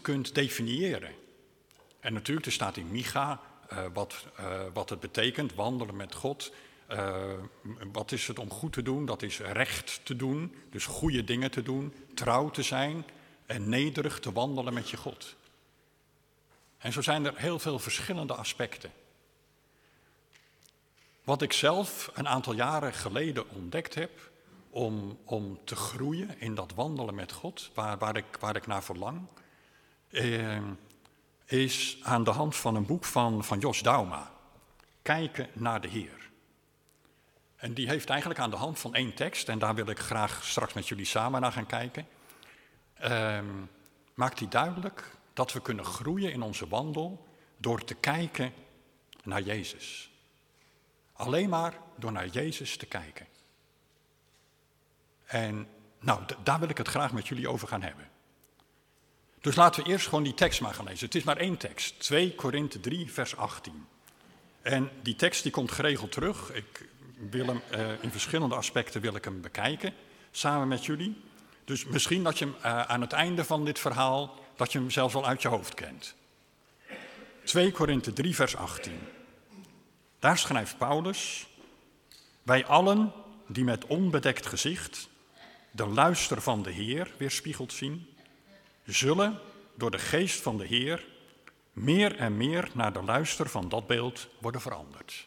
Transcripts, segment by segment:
kunt definiëren. En natuurlijk, er staat in Micha wat het betekent, wandelen met God. Wat is het om goed te doen? Dat is recht te doen, dus goede dingen te doen, trouw te zijn en nederig te wandelen met je God. En zo zijn er heel veel verschillende aspecten. Wat ik zelf een aantal jaren geleden ontdekt heb, om te groeien in dat wandelen met God, waar ik naar verlang, is aan de hand van een boek van Jos Dauma, Kijken naar de Heer. En die heeft eigenlijk aan de hand van 1 tekst, en daar wil ik graag straks met jullie samen naar gaan kijken, maakt hij duidelijk dat we kunnen groeien in onze wandel door te kijken naar Jezus. Alleen maar door naar Jezus te kijken. En nou, daar wil ik het graag met jullie over gaan hebben. Dus laten we eerst gewoon die tekst maar gaan lezen. Het is maar 1 tekst, 2 Korinthe 3 vers 18. En die tekst die komt geregeld terug. Ik wil hem in verschillende aspecten wil ik hem bekijken, samen met jullie. Dus misschien dat je hem aan het einde van dit verhaal, dat je hem zelfs al uit je hoofd kent. 2 Korinthe 3 vers 18. Daar schrijft Paulus: wij allen die met onbedekt gezicht de luister van de Heer weerspiegeld zien, zullen door de geest van de Heer meer en meer naar de luister van dat beeld worden veranderd.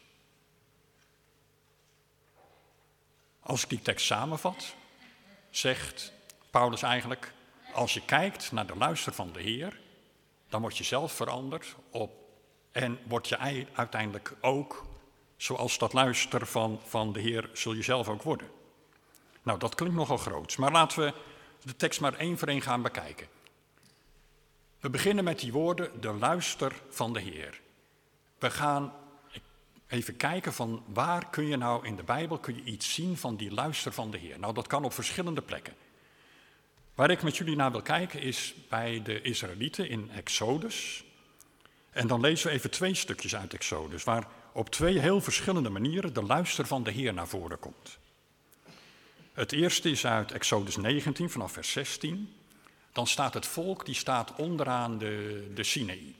Als ik die tekst samenvat, zegt Paulus eigenlijk: als je kijkt naar de luister van de Heer, dan word je zelf veranderd en word je uiteindelijk ook, zoals dat luister van de Heer, zul je zelf ook worden. Nou, dat klinkt nogal groots, maar laten we de tekst maar 1 voor 1 gaan bekijken. We beginnen met die woorden, de luister van de Heer. We gaan even kijken van waar kun je nou in de Bijbel iets zien van die luister van de Heer. Nou, dat kan op verschillende plekken. Waar ik met jullie naar wil kijken is bij de Israëlieten in Exodus. En dan lezen we even 2 stukjes uit Exodus, waar op 2 heel verschillende manieren de luister van de Heer naar voren komt. Het eerste is uit Exodus 19 vanaf vers 16. Dan staat het volk, die staat onderaan de Sinaï.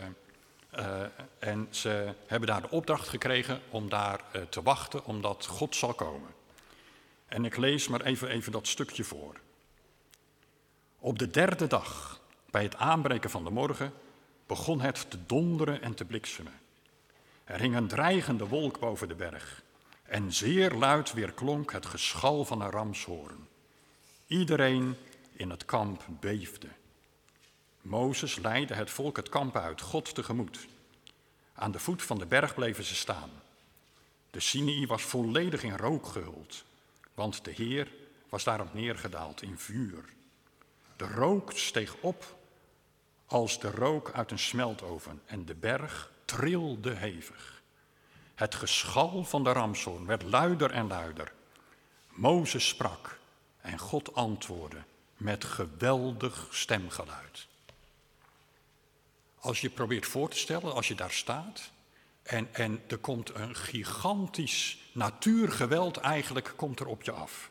En ze hebben daar de opdracht gekregen om daar te wachten, omdat God zal komen. En ik lees maar even dat stukje voor. Op de 3e dag, bij het aanbreken van de morgen, begon het te donderen en te bliksemen. Er hing een dreigende wolk boven de berg. En zeer luid weerklonk het geschal van een ramshoorn. Iedereen in het kamp beefde. Mozes leidde het volk het kamp uit, God tegemoet. Aan de voet van de berg bleven ze staan. De Sinaï was volledig in rook gehuld, want de Heer was daarop neergedaald in vuur. De rook steeg op als de rook uit een smeltoven en de berg trilde hevig. Het geschal van de ramshoorn werd luider en luider. Mozes sprak en God antwoordde met geweldig stemgeluid. Als je probeert voor te stellen, als je daar staat en er komt een gigantisch natuurgeweld eigenlijk komt er op je af.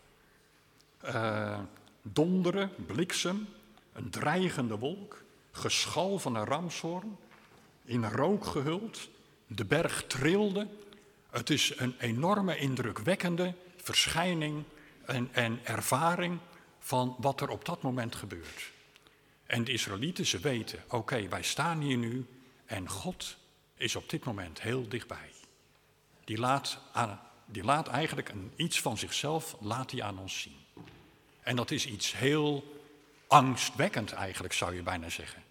Donderen, bliksem, een dreigende wolk, geschal van een ramshoorn, in rook gehuld, de berg trilde. Het is een enorme, indrukwekkende verschijning en ervaring van wat er op dat moment gebeurt. En de Israëlieten, ze weten, oké, wij staan hier nu en God is op dit moment heel dichtbij. Die laat eigenlijk iets van zichzelf aan ons zien. En dat is iets heel angstwekkend eigenlijk, zou je bijna zeggen.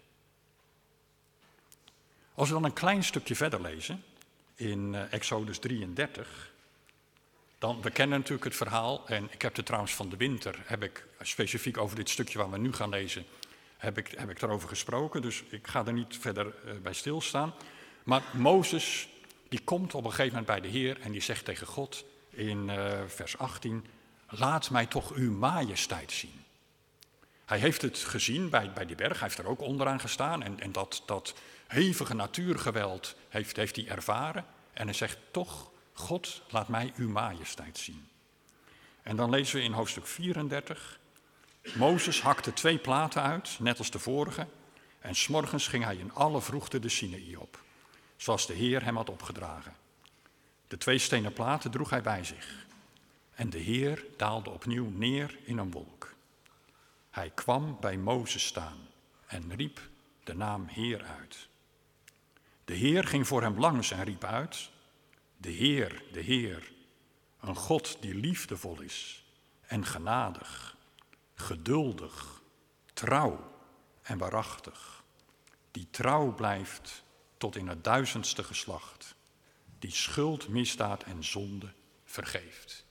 Als we dan een klein stukje verder lezen, in Exodus 33, we kennen natuurlijk het verhaal, en ik heb er trouwens van de winter, heb ik specifiek over dit stukje waar we nu gaan lezen, heb ik daarover gesproken, dus ik ga er niet verder bij stilstaan. Maar Mozes, die komt op een gegeven moment bij de Heer en die zegt tegen God in vers 18, laat mij toch uw majesteit zien. Hij heeft het gezien bij die berg, hij heeft er ook onderaan gestaan en dat hevige natuurgeweld heeft hij ervaren. En hij zegt toch, God, laat mij uw majesteit zien. En dan lezen we in hoofdstuk 34, Mozes hakte 2 platen uit, net als de vorige, En 's morgens ging hij in alle vroegte de Sinaï op, zoals de Heer hem had opgedragen. De 2 stenen platen droeg hij bij zich. En de Heer daalde opnieuw neer in een wolk. Hij kwam bij Mozes staan en riep de naam Heer uit. De Heer ging voor hem langs en riep uit: de Heer, een God die liefdevol is en genadig, geduldig, trouw en waarachtig, die trouw blijft tot in het 1000ste geslacht, die schuld, misdaad en zonde vergeeft.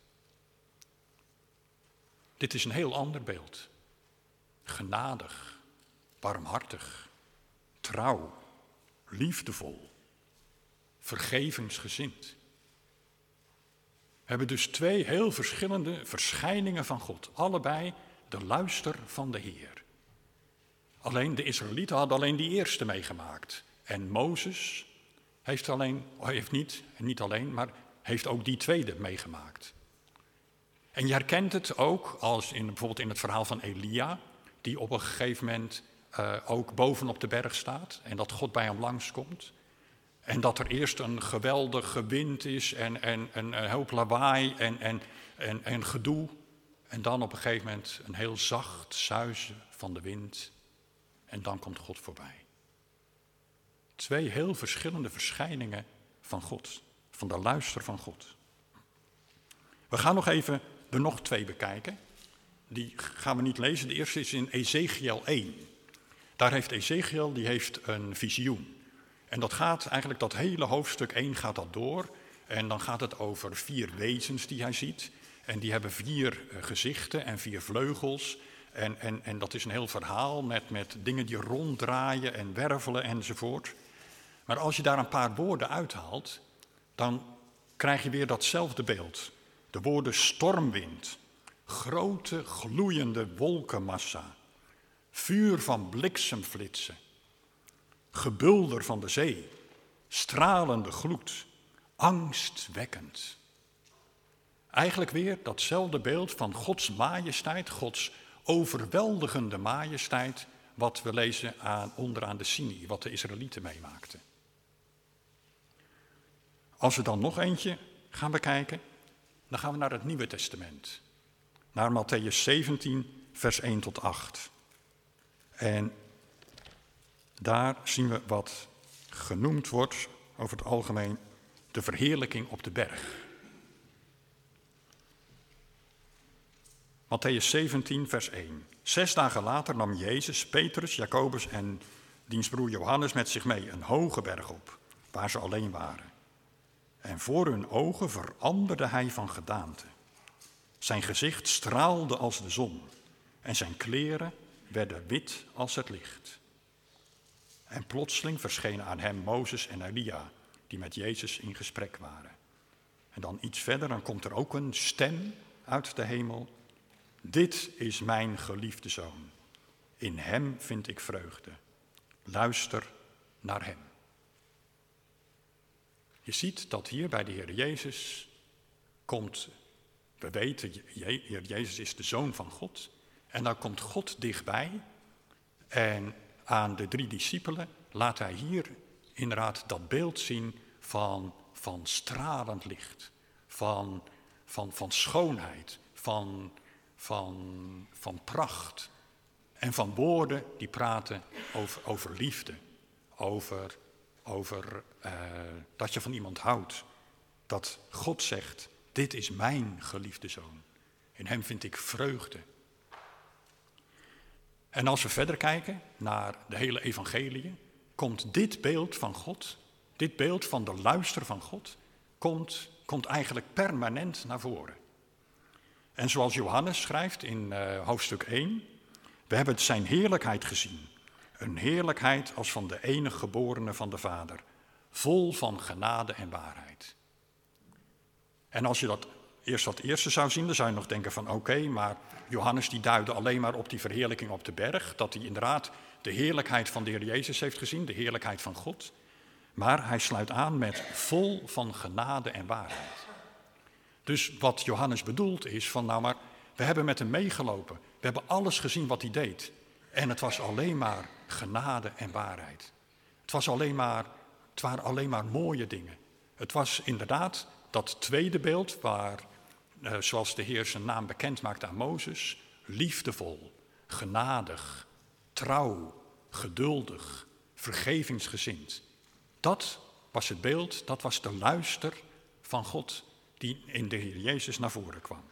Dit is een heel ander beeld. Genadig, barmhartig, trouw, liefdevol, vergevingsgezind. We hebben dus 2 heel verschillende verschijningen van God. Allebei de luister van de Heer. Alleen de Israëlieten hadden alleen die eerste meegemaakt. En Mozes heeft ook die tweede meegemaakt. En je herkent het ook als bijvoorbeeld in het verhaal van Elia, die op een gegeven moment ook bovenop de berg staat en dat God bij hem langskomt. En dat er eerst een geweldige wind is en een hoop lawaai en gedoe. En dan op een gegeven moment een heel zacht suizen van de wind. En dan komt God voorbij. 2 heel verschillende verschijningen van God, van de luister van God. We gaan nog even er nog 2 bekijken. Die gaan we niet lezen. De eerste is in Ezechiel 1. Daar heeft Ezechiel een visioen. En dat gaat eigenlijk, dat hele hoofdstuk 1 gaat dat door. En dan gaat het over 4 wezens die hij ziet. En die hebben 4 gezichten en 4 vleugels. En dat is een heel verhaal met dingen die ronddraaien en wervelen enzovoort. Maar als je daar een paar woorden uithaalt, dan krijg je weer datzelfde beeld. De woorden stormwind, grote gloeiende wolkenmassa, vuur van bliksemflitsen, gebulder van de zee, stralende gloed, angstwekkend. Eigenlijk weer datzelfde beeld van Gods majesteit, Gods overweldigende majesteit, wat we lezen onderaan de Sinaï, wat de Israëlieten meemaakten. Als we dan nog eentje gaan bekijken, dan gaan we naar het Nieuwe Testament. Naar Mattheüs 17, vers 1 tot 8. En daar zien we wat genoemd wordt, over het algemeen, de verheerlijking op de berg. Mattheüs 17, vers 1. 6 dagen later nam Jezus, Petrus, Jacobus en diens broer Johannes met zich mee een hoge berg op, waar ze alleen waren. En voor hun ogen veranderde hij van gedaante. Zijn gezicht straalde als de zon en zijn kleren werden wit als het licht. En plotseling verschenen aan hem Mozes en Elia, die met Jezus in gesprek waren. En dan iets verder, dan komt er ook een stem uit de hemel. Dit is mijn geliefde zoon. In hem vind ik vreugde. Luister naar hem. Je ziet dat hier bij de Heer Jezus komt, we weten, Heer Jezus is de Zoon van God. En dan komt God dichtbij en aan de 3 discipelen laat hij hier inderdaad dat beeld zien van stralend licht, van schoonheid, van pracht en van woorden die praten over liefde, over dat je van iemand houdt. Dat God zegt, dit is mijn geliefde zoon. In hem vind ik vreugde. En als we verder kijken naar de hele evangelie, komt dit beeld van God, dit beeld van de luister van God, komt eigenlijk permanent naar voren. En zoals Johannes schrijft in hoofdstuk 1, we hebben zijn heerlijkheid gezien. Een heerlijkheid als van de enige geborene van de Vader, vol van genade en waarheid. En als je dat eerste zou zien, dan zou je nog denken van oké, maar Johannes die duidde alleen maar op die verheerlijking op de berg, dat hij inderdaad de heerlijkheid van de Heer Jezus heeft gezien, de heerlijkheid van God. Maar hij sluit aan met vol van genade en waarheid. Dus wat Johannes bedoelt is van nou maar, we hebben met hem meegelopen. We hebben alles gezien wat hij deed. En het was alleen maar genade en waarheid. Het waren alleen maar mooie dingen. Het was inderdaad dat tweede beeld waar, zoals de Heer zijn naam bekend maakte aan Mozes, liefdevol, genadig, trouw, geduldig, vergevingsgezind. Dat was het beeld, dat was de luister van God die in de Heer Jezus naar voren kwam.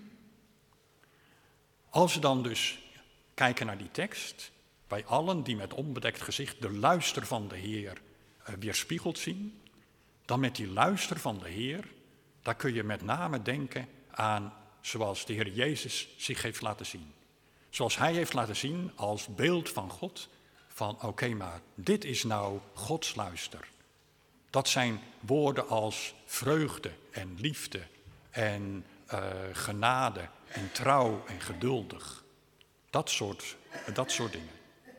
Als we dan dus kijken naar die tekst, bij allen die met onbedekt gezicht de luister van de Heer weerspiegeld zien, dan met die luister van de Heer, daar kun je met name denken aan zoals de Heer Jezus zich heeft laten zien. Zoals hij heeft laten zien als beeld van God, van oké, maar dit is nou Gods luister. Dat zijn woorden als vreugde en liefde en genade en trouw en geduldig. Dat soort dingen.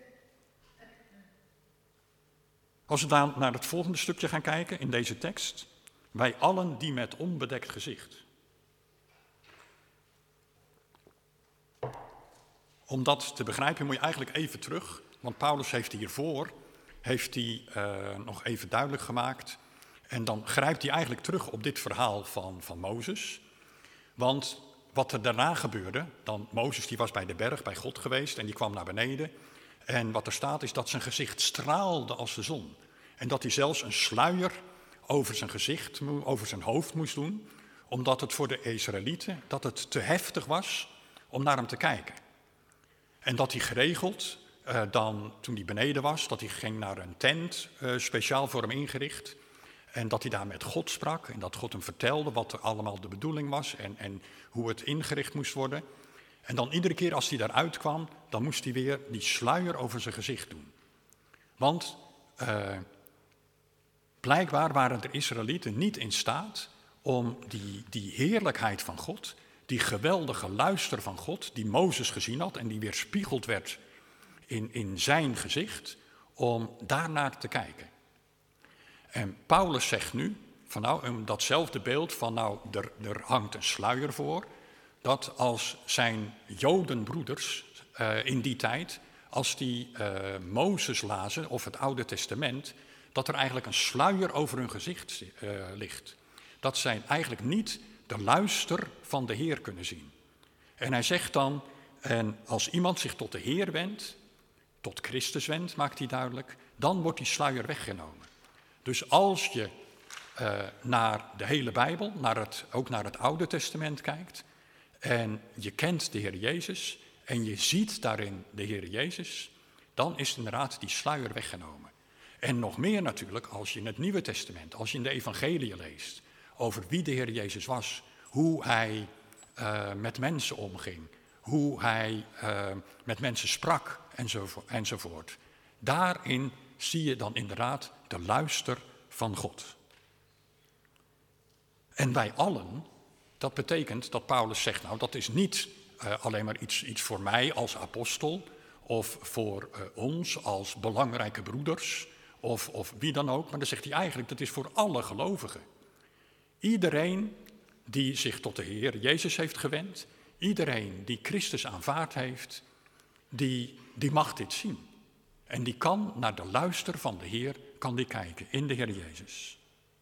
Als we dan naar het volgende stukje gaan kijken in deze tekst. Wij allen die met onbedekt gezicht. Om dat te begrijpen moet je eigenlijk even terug. Want Paulus heeft hiervoor nog even duidelijk gemaakt. En dan grijpt hij eigenlijk terug op dit verhaal van Mozes. Want wat er daarna gebeurde, dan Mozes die was bij de berg bij God geweest en die kwam naar beneden. En wat er staat is dat zijn gezicht straalde als de zon. En dat hij zelfs een sluier over zijn gezicht, over zijn hoofd moest doen. Omdat het voor de Israëlieten, dat het te heftig was om naar hem te kijken. En dat hij geregeld, dan toen hij beneden was, dat hij ging naar een tent speciaal voor hem ingericht. En dat hij daar met God sprak en dat God hem vertelde wat er allemaal de bedoeling was en hoe het ingericht moest worden. En dan iedere keer als hij daaruit kwam, dan moest hij weer die sluier over zijn gezicht doen. Want blijkbaar waren de Israëlieten niet in staat om die heerlijkheid van God, die geweldige luister van God, die Mozes gezien had en die weerspiegeld werd in zijn gezicht, om daarnaar te kijken. En Paulus zegt nu, van datzelfde beeld van er hangt een sluier voor, dat als zijn Jodenbroeders in die tijd, als die Mozes lazen of het Oude Testament, dat er eigenlijk een sluier over hun gezicht ligt. Dat zij eigenlijk niet de luister van de Heer kunnen zien. En hij zegt dan, en als iemand zich tot de Heer wendt, tot Christus wendt, maakt hij duidelijk, dan wordt die sluier weggenomen. Dus als je naar de hele Bijbel, ook naar het Oude Testament kijkt, en je kent de Heer Jezus, en je ziet daarin de Heer Jezus, dan is inderdaad die sluier weggenomen. En nog meer natuurlijk als je in het Nieuwe Testament, als je in de Evangelie leest, over wie de Heer Jezus was, hoe hij met mensen omging, hoe hij met mensen sprak enzovoort. Daarin zie je dan inderdaad de luister van God. En wij allen, dat betekent dat Paulus zegt, dat is niet alleen maar iets voor mij als apostel of voor ons als belangrijke broeders of wie dan ook, maar dan zegt hij eigenlijk, dat is voor alle gelovigen. Iedereen die zich tot de Heer Jezus heeft gewend, iedereen die Christus aanvaard heeft, die mag dit zien. En die kan naar de luister van de Heer, kan die kijken in de Heer Jezus.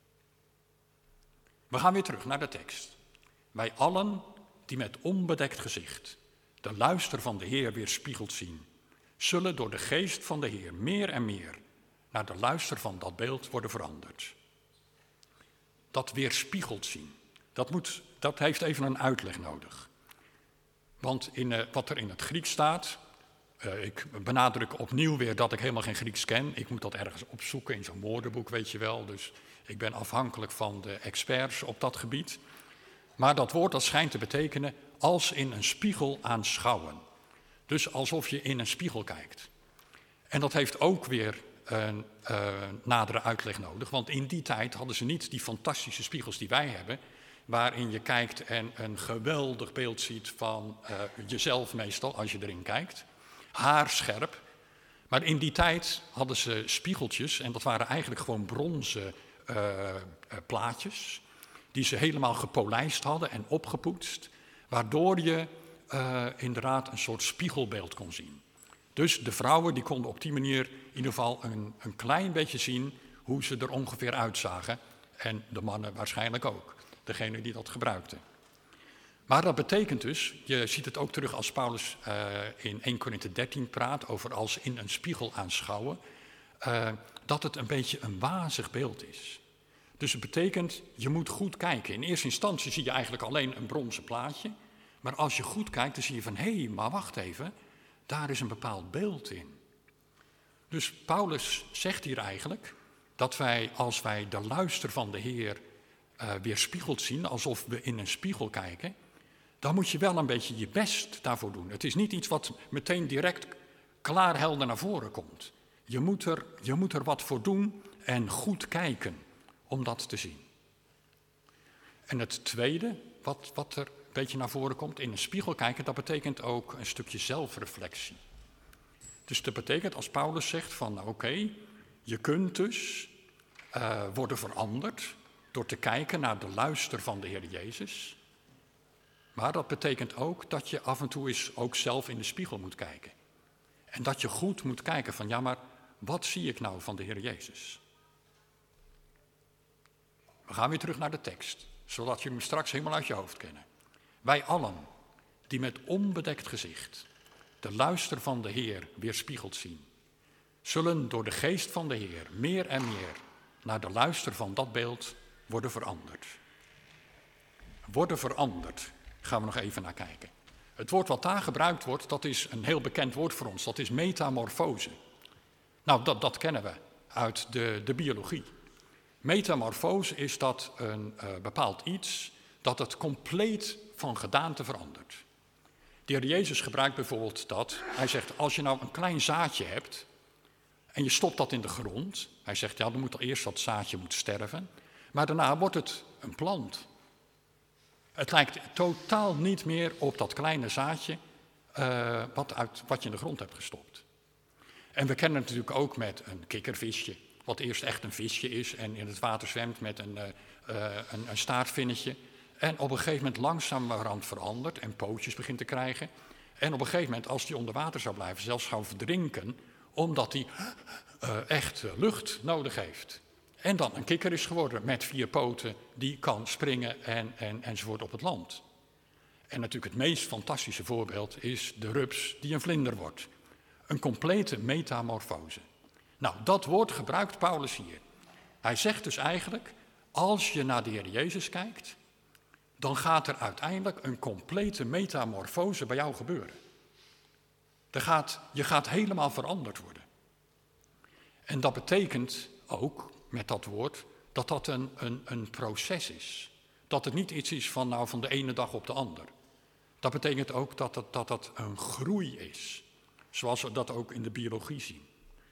We gaan weer terug naar de tekst. Wij allen die met onbedekt gezicht de luister van de Heer weerspiegeld zien, zullen door de geest van de Heer meer en meer naar de luister van dat beeld worden veranderd. Dat weerspiegeld zien, dat heeft even een uitleg nodig. Want wat er in het Grieks staat, ik benadruk opnieuw weer dat ik helemaal geen Grieks ken. Ik moet dat ergens opzoeken in zo'n woordenboek, weet je wel. Dus ik ben afhankelijk van de experts op dat gebied. Maar dat woord dat schijnt te betekenen als in een spiegel aanschouwen. Dus alsof je in een spiegel kijkt. En dat heeft ook weer een nadere uitleg nodig. Want in die tijd hadden ze niet die fantastische spiegels die wij hebben, waarin je kijkt en een geweldig beeld ziet van jezelf meestal, als je erin kijkt. Haarscherp. Maar in die tijd hadden ze spiegeltjes en dat waren eigenlijk gewoon bronzen plaatjes, die ze helemaal gepolijst hadden en opgepoetst, waardoor je inderdaad een soort spiegelbeeld kon zien. Dus de vrouwen die konden op die manier in ieder geval een klein beetje zien hoe ze er ongeveer uitzagen. En de mannen waarschijnlijk ook, degene die dat gebruikten. Maar dat betekent dus, je ziet het ook terug als Paulus in 1 Korinthe 13 praat over als in een spiegel aanschouwen, dat het een beetje een wazig beeld is. Dus het betekent, je moet goed kijken. In eerste instantie zie je eigenlijk alleen een bronzen plaatje. Maar als je goed kijkt, dan zie je van, hé, maar wacht even, daar is een bepaald beeld in. Dus Paulus zegt hier eigenlijk dat wij, als wij de luister van de Heer weerspiegeld zien, alsof we in een spiegel kijken, dan moet je wel een beetje je best daarvoor doen. Het is niet iets wat meteen direct klaar helder naar voren komt. Je moet er wat voor doen en goed kijken om dat te zien. En het tweede, wat er een beetje naar voren komt, in een spiegel kijken, dat betekent ook een stukje zelfreflectie. Dus dat betekent als Paulus zegt van oké, je kunt dus worden veranderd door te kijken naar de luister van de Heer Jezus. Maar dat betekent ook dat je af en toe eens ook zelf in de spiegel moet kijken. En dat je goed moet kijken van ja, maar wat zie ik nou van de Heer Jezus? We gaan weer terug naar de tekst, zodat je hem straks helemaal uit je hoofd kennen. Wij allen die met onbedekt gezicht de luister van de Heer weerspiegeld zien, zullen door de geest van de Heer meer en meer naar de luister van dat beeld worden veranderd. Worden veranderd, gaan we nog even naar kijken. Het woord wat daar gebruikt wordt, dat is een heel bekend woord voor ons, dat is metamorfose. Nou, dat kennen we uit de biologie. Metamorfose is dat een bepaald iets dat het compleet van gedaante verandert. De Heer Jezus gebruikt bijvoorbeeld dat. Hij zegt, als je nou een klein zaadje hebt en je stopt dat in de grond. Hij zegt, ja, dan moet al eerst dat zaadje sterven. Maar daarna wordt het een plant. Het lijkt totaal niet meer op dat kleine zaadje wat je in de grond hebt gestopt. En we kennen het natuurlijk ook met een kikkervisje, wat eerst echt een visje is en in het water zwemt met een staartvinnetje. En op een gegeven moment langzamerhand verandert en pootjes begint te krijgen. En op een gegeven moment, als die onder water zou blijven, zelfs zou verdrinken, omdat hij echt lucht nodig heeft. En dan een kikker is geworden met 4 poten, die kan springen enzovoort op het land. En natuurlijk het meest fantastische voorbeeld is de rups die een vlinder wordt. Een complete metamorfose. Nou, dat woord gebruikt Paulus hier. Hij zegt dus eigenlijk, als je naar de Heer Jezus kijkt, dan gaat er uiteindelijk een complete metamorfose bij jou gebeuren. Je gaat helemaal veranderd worden. En dat betekent ook, met dat woord, dat dat een proces is. Dat het niet iets is van de ene dag op de ander. Dat betekent ook dat het een groei is. Zoals we dat ook in de biologie zien.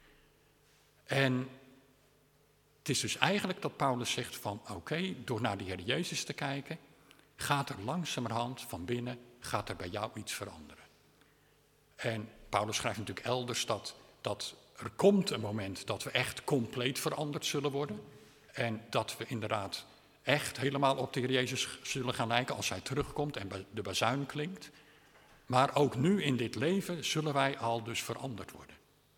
En het is dus eigenlijk dat Paulus zegt van oké, door naar de Heer Jezus te kijken, gaat er langzamerhand van binnen, gaat er bij jou iets veranderen. En Paulus schrijft natuurlijk elders dat er komt een moment dat we echt compleet veranderd zullen worden. En dat we inderdaad echt helemaal op de Heer Jezus zullen gaan lijken als hij terugkomt en de bazuin klinkt. Maar ook nu in dit leven zullen wij al dus veranderd worden.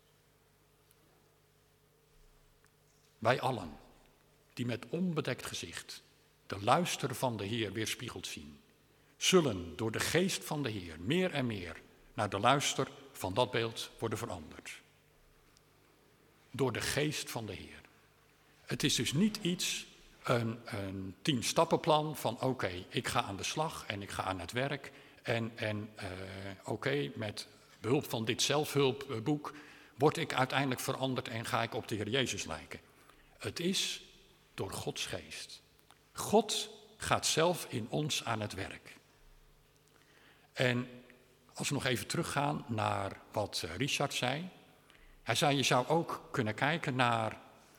Wij allen, die met onbedekt gezicht de luister van de Heer weerspiegeld zien, zullen door de geest van de Heer meer en meer naar de luister van dat beeld worden veranderd. Door de geest van de Heer. Het is dus niet iets, een 10-stappenplan van oké, ik ga aan de slag en ik ga aan het werk. En met behulp van dit zelfhulpboek word ik uiteindelijk veranderd en ga ik op de Heer Jezus lijken. Het is door Gods geest. God gaat zelf in ons aan het werk. En als we nog even teruggaan naar wat Richard zei. Hij zei, je zou ook kunnen kijken naar,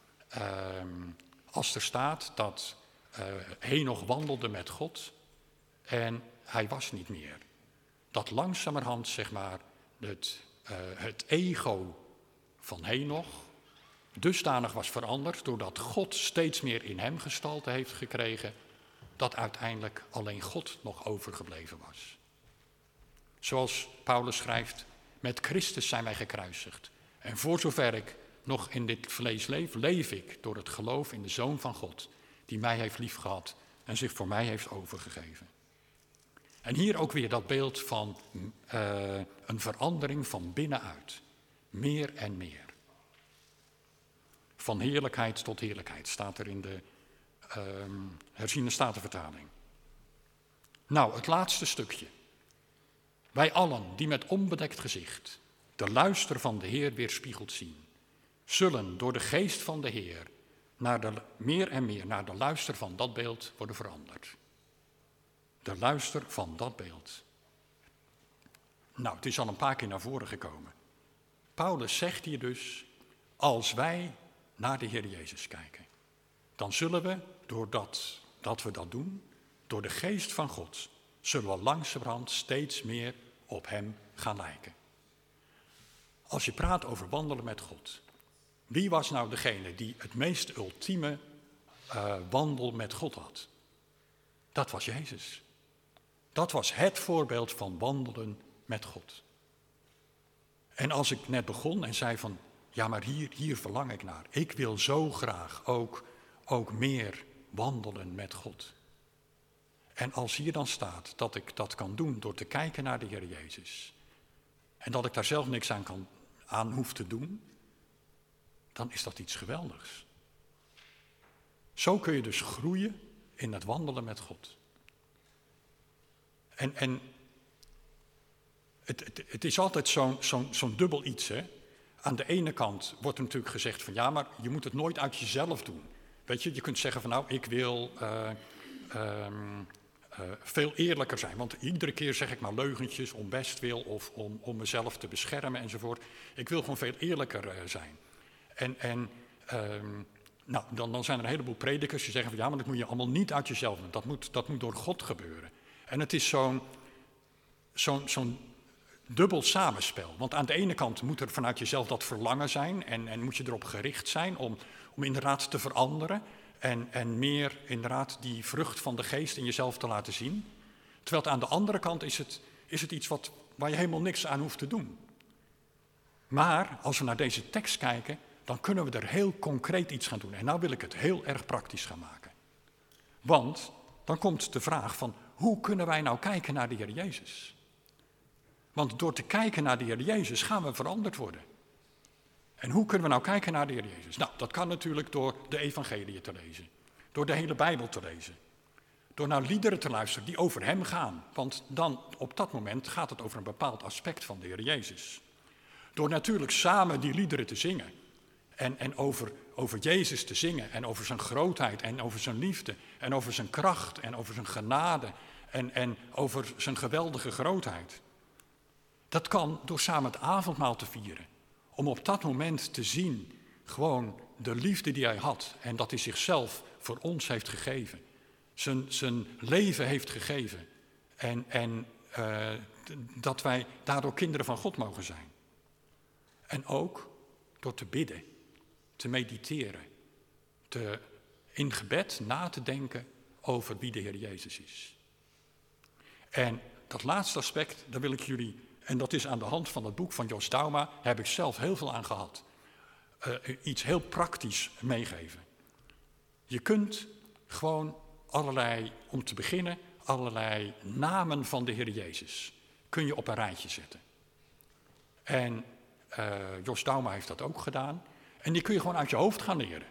als er staat dat Henoch wandelde met God en hij was niet meer. Dat langzamerhand, zeg maar, het ego van Henoch dusdanig was veranderd, doordat God steeds meer in hem gestalte heeft gekregen, dat uiteindelijk alleen God nog overgebleven was. Zoals Paulus schrijft, Met Christus zijn wij gekruisigd. En voor zover ik nog in dit vlees leef, leef ik door het geloof in de Zoon van God, die mij heeft liefgehad en zich voor mij heeft overgegeven. En hier ook weer dat beeld van een verandering van binnenuit. Meer en meer. Van heerlijkheid tot heerlijkheid, staat er in de herziene statenvertaling. Nou, het laatste stukje. Wij allen die met onbedekt gezicht de luister van de Heer weerspiegeld zien, zullen door de geest van de Heer meer en meer naar de luister van dat beeld worden veranderd. De luister van dat beeld. Nou, het is al een paar keer naar voren gekomen. Paulus zegt hier dus, als wij naar de Heer Jezus kijken, dan zullen we, doordat we dat doen, door de geest van God, zullen we langzamerhand steeds meer op hem gaan lijken. Als je praat over wandelen met God, wie was nou degene die het meest ultieme wandel met God had? Dat was Jezus. Dat was het voorbeeld van wandelen met God. En als ik net begon en zei van, ja maar hier verlang ik naar. Ik wil zo graag ook meer wandelen met God. En als hier dan staat dat ik dat kan doen door te kijken naar de Heer Jezus. En dat ik daar zelf niks aan hoef te doen. Dan is dat iets geweldigs. Zo kun je dus groeien in het wandelen met God. En het is altijd zo'n dubbel iets, hè. Aan de ene kant wordt er natuurlijk gezegd van ja, maar je moet het nooit uit jezelf doen. Weet je kunt zeggen van nou, ik wil veel eerlijker zijn. Want iedere keer zeg ik maar leugentjes om bestwil of om mezelf te beschermen enzovoort. Ik wil gewoon veel eerlijker zijn. Nou, dan zijn er een heleboel predikers die zeggen van ja, maar dat moet je allemaal niet uit jezelf doen. Dat moet door God gebeuren. En het is zo'n dubbel samenspel. Want aan de ene kant moet er vanuit jezelf dat verlangen zijn en moet je erop gericht zijn om inderdaad te veranderen en meer inderdaad die vrucht van de geest in jezelf te laten zien. Terwijl het aan de andere kant is het iets waar je helemaal niks aan hoeft te doen. Maar als we naar deze tekst kijken, dan kunnen we er heel concreet iets gaan doen. En nou wil ik het heel erg praktisch gaan maken. Want dan komt de vraag van, hoe kunnen wij nou kijken naar de Heer Jezus? Want door te kijken naar de Heer Jezus gaan we veranderd worden. En hoe kunnen we nou kijken naar de Heer Jezus? Nou, dat kan natuurlijk door de evangelie te lezen. Door de hele Bijbel te lezen. Door naar liederen te luisteren die over hem gaan. Want dan, op dat moment, gaat het over een bepaald aspect van de Heer Jezus. Door natuurlijk samen die liederen te zingen. En over Jezus te zingen. En over zijn grootheid. En over zijn liefde. En over zijn kracht. En over zijn genade. En over zijn geweldige grootheid. Dat kan door samen het avondmaal te vieren. Om op dat moment te zien, gewoon de liefde die hij had. En dat hij zichzelf voor ons heeft gegeven. Zijn leven heeft gegeven. En dat wij daardoor kinderen van God mogen zijn. En ook door te bidden, te mediteren. In gebed na te denken over wie de Heer Jezus is. En dat laatste aspect, daar wil ik jullie, en dat is aan de hand van het boek van Jos Dauma, daar heb ik zelf heel veel aan gehad. Iets heel praktisch meegeven. Je kunt gewoon om te beginnen, allerlei namen van de Heer Jezus kun je op een rijtje zetten. En Jos Dauma heeft dat ook gedaan. En die kun je gewoon uit je hoofd gaan leren.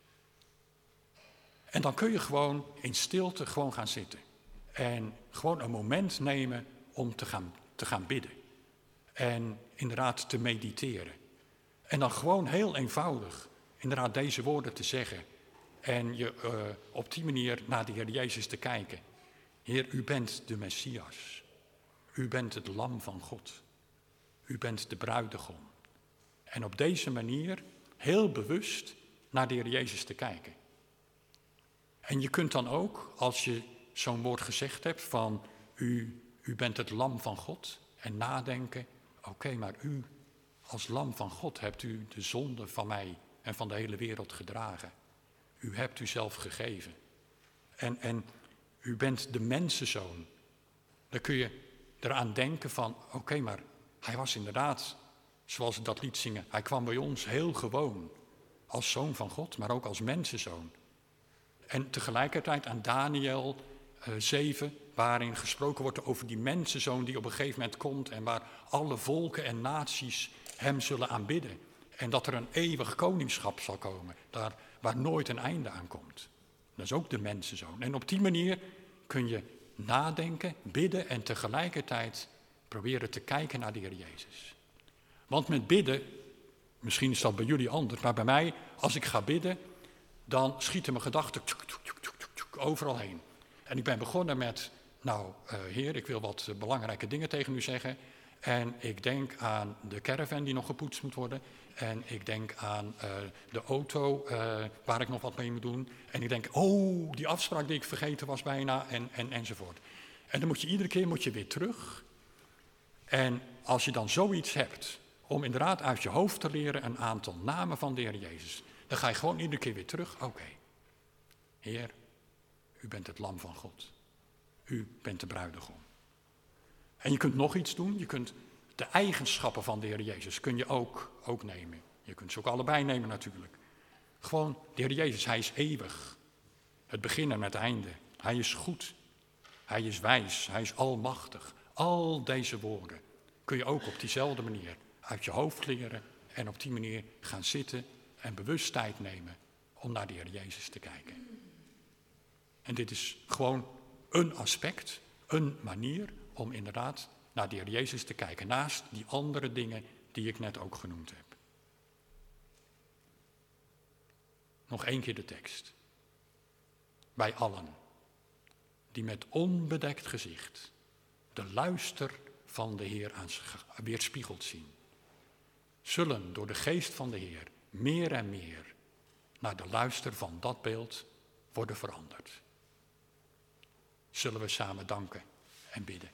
En dan kun je gewoon in stilte gewoon gaan zitten. En gewoon een moment nemen om te gaan bidden. En inderdaad te mediteren. En dan gewoon heel eenvoudig inderdaad deze woorden te zeggen. En je op die manier naar de Heer Jezus te kijken. Heer, u bent de Messias. U bent het lam van God. U bent de bruidegom. En op deze manier heel bewust naar de Heer Jezus te kijken. En je kunt dan ook, als je zo'n woord gezegd hebt van u bent het lam van God. En nadenken, oké, maar u als lam van God hebt u de zonde van mij en van de hele wereld gedragen. U hebt uzelf gegeven. En u bent de mensenzoon. Dan kun je eraan denken van, oké, maar Hij was inderdaad, zoals we dat lied zingen, hij kwam bij ons heel gewoon. Als zoon van God, maar ook als mensenzoon. En tegelijkertijd aan Daniel 7, waarin gesproken wordt over die mensenzoon die op een gegeven moment komt en waar alle volken en naties hem zullen aanbidden. En dat er een eeuwig koningschap zal komen, daar waar nooit een einde aan komt. Dat is ook de mensenzoon. En op die manier kun je nadenken, bidden en tegelijkertijd proberen te kijken naar de Heer Jezus. Want met bidden, misschien is dat bij jullie anders, maar bij mij, als ik ga bidden, dan schieten mijn gedachten overal heen. En ik ben begonnen met, Heer, ik wil wat belangrijke dingen tegen u zeggen. En ik denk aan de caravan die nog gepoetst moet worden. En ik denk aan de auto waar ik nog wat mee moet doen. En ik denk, die afspraak die ik vergeten was bijna enzovoort. En dan moet je iedere keer weer terug. En als je dan zoiets hebt, om inderdaad uit je hoofd te leren een aantal namen van de Heer Jezus. Dan ga je gewoon iedere keer weer terug. Oké. Heer, u bent het lam van God. U bent de bruidegom. En je kunt nog iets doen. Je kunt de eigenschappen van de Heer Jezus kun je ook nemen. Je kunt ze ook allebei nemen natuurlijk. Gewoon, de Heer Jezus, hij is eeuwig. Het begin en het einde. Hij is goed. Hij is wijs. Hij is almachtig. Al deze woorden kun je ook op diezelfde manier uit je hoofd leren. En op die manier gaan zitten en bewust tijd nemen om naar de Heer Jezus te kijken. En dit is gewoon een aspect, een manier om inderdaad naar de Heer Jezus te kijken. Naast die andere dingen die ik net ook genoemd heb. Nog 1 keer de tekst. Wij allen die met onbedekt gezicht de luister van de Heer weerspiegeld zien, zullen door de geest van de Heer meer en meer naar de luister van dat beeld worden veranderd. Zullen we samen danken en bidden.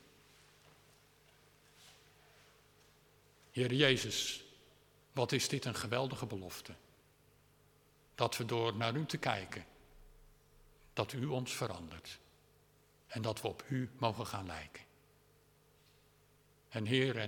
Heer Jezus, wat is dit een geweldige belofte. Dat we door naar u te kijken, dat u ons verandert. En dat we op u mogen gaan lijken. En Heer,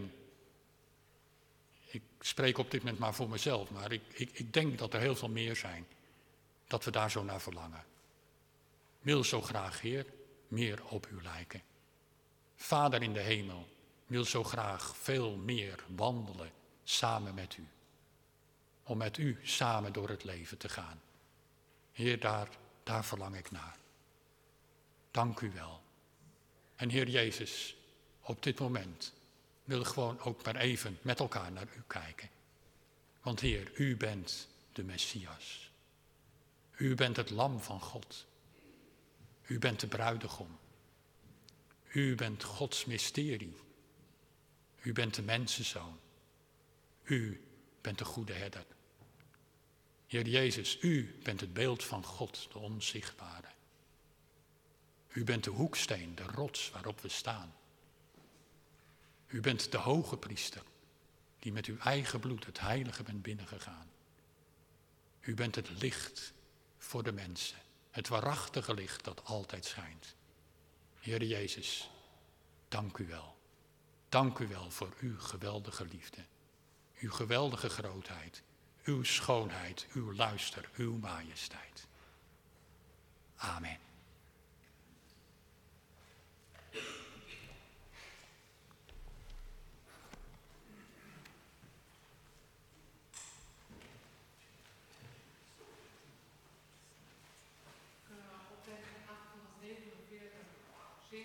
ik spreek op dit moment maar voor mezelf, maar ik denk dat er heel veel meer zijn. Dat we daar zo naar verlangen. Wil zo graag, Heer, meer op u lijken. Vader in de hemel, wil zo graag veel meer wandelen samen met u. Om met u samen door het leven te gaan. Heer, daar verlang ik naar. Dank u wel. En Heer Jezus, op dit moment wil ik gewoon ook maar even met elkaar naar u kijken. Want Heer, u bent de Messias. U bent het lam van God. U bent de bruidegom. U bent Gods mysterie. U bent de mensenzoon. U bent de goede herder. Heer Jezus, u bent het beeld van God, de onzichtbare. U bent de hoeksteen, de rots waarop we staan. U bent de hoge priester, die met uw eigen bloed het heilige bent binnengegaan. U bent het licht voor de mensen, het waarachtige licht dat altijd schijnt. Heer Jezus, dank u wel. Dank u wel voor uw geweldige liefde, uw geweldige grootheid, uw schoonheid, uw luister, uw majesteit. Amen.